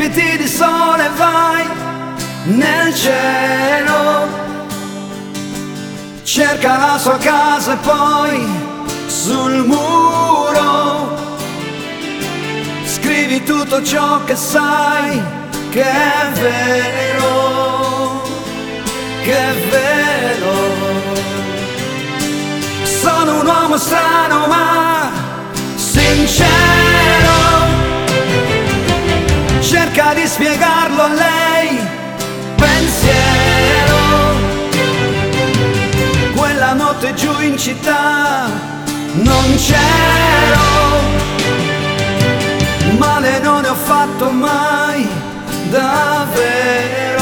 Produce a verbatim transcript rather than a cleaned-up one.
riempiti di sole, vai nel cielo, cerca la sua casa e poi sul muro scrivi tutto ciò che sai, che è vero, che è vero. Sono un uomo strano ma sincero, cerca di spiegarlo a lei, pensiero. Quella notte giù in città non c'ero, male non ne ho fatto mai davvero.